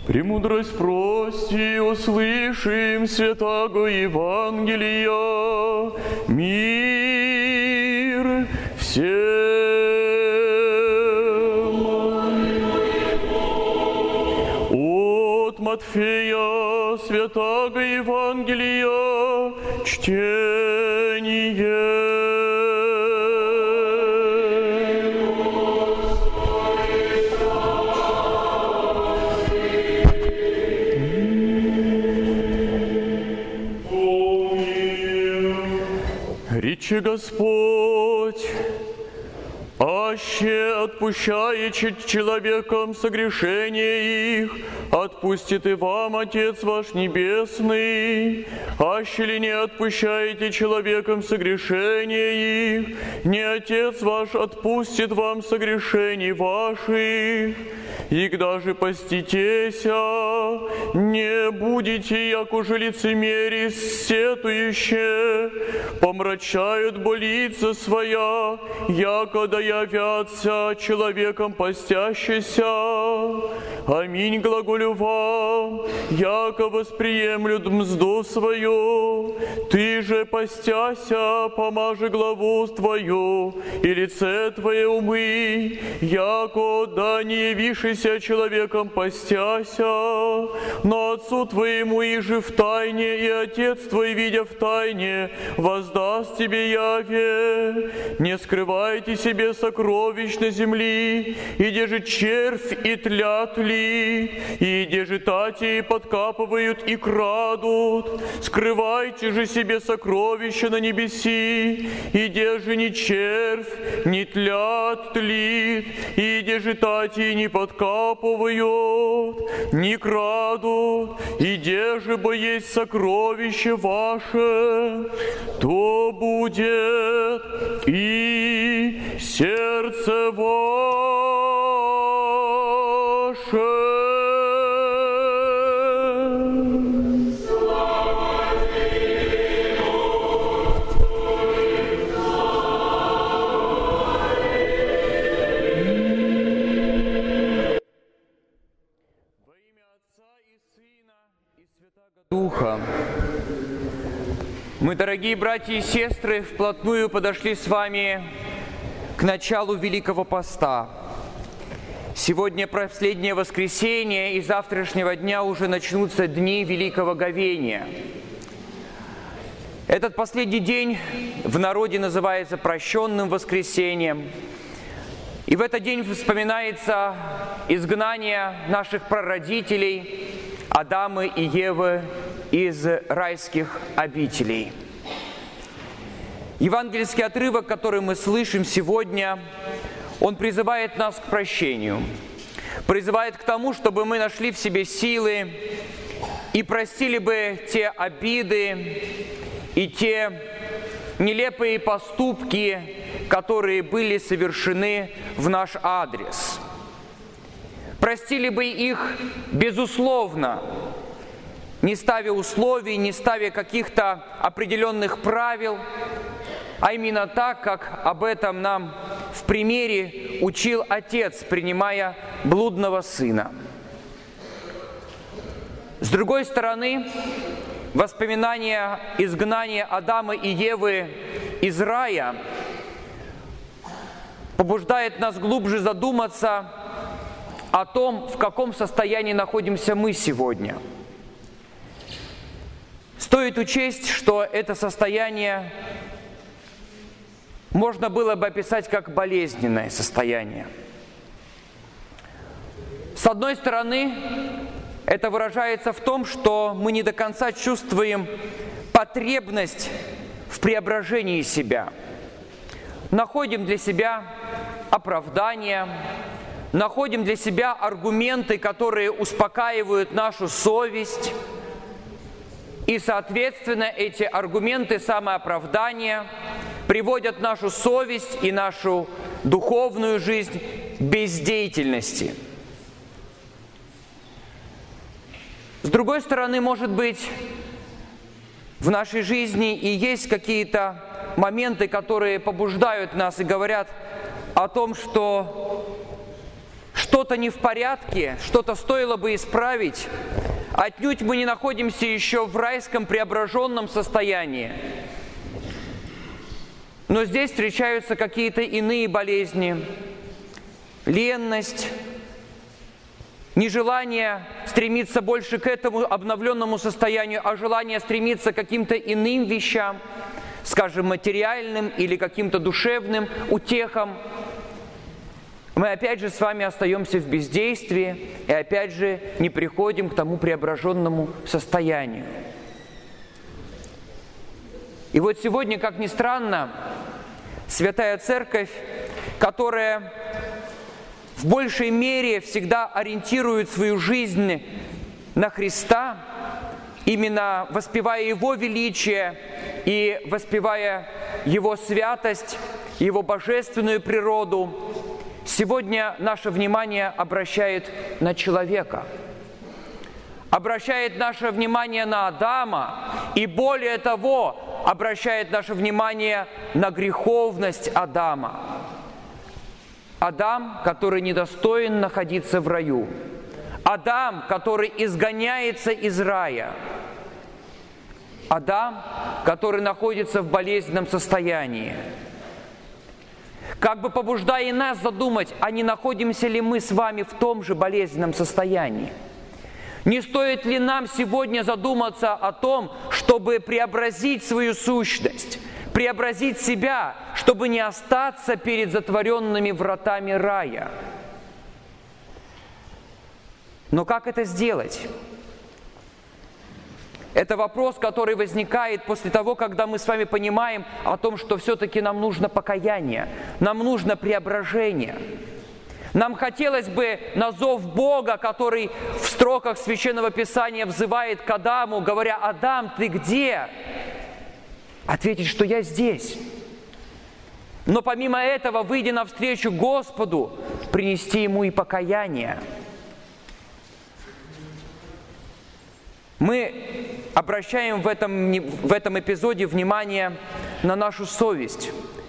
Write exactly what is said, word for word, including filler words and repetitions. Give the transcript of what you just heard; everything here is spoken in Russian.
Премудрость прости, услышим святаго Евангелия, мир всем. От Матфея святаго Евангелия чтение. Рече Господь, аще отпущаете человекам согрешения их, отпустит и вам Отец ваш Небесный. Аще ли не отпущаете человекам согрешения их, не Отец ваш отпустит вам согрешений ваших. И когда же поститеся, не будете, як уже лицемери сетующие, помрачают болица своя, якода явятся человеком постящийся. Аминь, глаголю вам, яко восприемлют мзду свою. Ты же постяся, помажи главу твою, и лице твое умый, яко да не явишься человеком постяся, но Отцу твоему иже в тайне, и Отец твой, видя в тайне, воздаст тебе яве. Не скрывайте себе сокровищ на земли, и деже червь и тлят ли, и деже тати подкапывают и крадут. Скрывайте же себе сокровища на небеси, и деже ни червь, ни тлят тлит, и деже тати не подкапывают, не крадут, и деже бо есть сокровище ваше, то будет и сердце ваше. Духа. Мы, дорогие братья и сестры, вплотную подошли с вами к началу Великого Поста. Сегодня последнее воскресенье, и завтрашнего дня уже начнутся дни Великого Говения. Этот последний день в народе называется прощенным воскресеньем. И в этот день вспоминается изгнание наших прародителей Адама и Евы из райских обителей. Евангельский отрывок, который мы слышим сегодня, он призывает нас к прощению, призывает к тому, чтобы мы нашли в себе силы и простили бы те обиды и те нелепые поступки, которые были совершены в наш адрес. Простили бы их безусловно, не ставя условий, не ставя каких-то определенных правил, а именно так, как об этом нам в примере учил Отец, принимая блудного сына. С другой стороны, воспоминания изгнания Адама и Евы из рая побуждает нас глубже задуматься о том, в каком состоянии находимся мы сегодня. Стоит учесть, что это состояние можно было бы описать как болезненное состояние. С одной стороны, это выражается в том, что мы не до конца чувствуем потребность в преображении себя. Находим для себя оправдания, находим для себя аргументы, которые успокаивают нашу совесть. И, соответственно, эти аргументы самооправдания приводят нашу совесть и нашу духовную жизнь к бездеятельности. С другой стороны, может быть, в нашей жизни и есть какие-то моменты, которые побуждают нас и говорят о том, что что-то не в порядке, что-то стоило бы исправить, отнюдь мы не находимся еще в райском преображенном состоянии. Но здесь встречаются какие-то иные болезни, ленность, нежелание стремиться больше к этому обновленному состоянию, а желание стремиться к каким-то иным вещам, скажем, материальным или каким-то душевным утехам. Мы опять же с вами остаемся в бездействии и опять же не приходим к тому преображенному состоянию. И вот сегодня, как ни странно, Святая Церковь, которая в большей мере всегда ориентирует свою жизнь на Христа, именно воспевая Его величие и воспевая Его святость, Его божественную природу, сегодня наше внимание обращает на человека, обращает наше внимание на Адама и, более того, обращает наше внимание на греховность Адама. Адам, который недостоин находиться в раю. Адам, который изгоняется из рая. Адам, который находится в болезненном состоянии. Как бы побуждая нас задумать, а не находимся ли мы с вами в том же болезненном состоянии? Не стоит ли нам сегодня задуматься о том, чтобы преобразить свою сущность, преобразить себя, чтобы не остаться перед затворенными вратами рая? Но как это сделать? Это вопрос, который возникает после того, когда мы с вами понимаем о том, что все-таки нам нужно покаяние, нам нужно преображение. Нам хотелось бы на зов Бога, который в строках Священного Писания взывает к Адаму, говоря: «Адам, ты где?» Ответить, что я здесь. Но помимо этого, выйдя навстречу Господу, принести Ему и покаяние. Мы обращаем в этом, в этом эпизоде внимание на нашу совесть.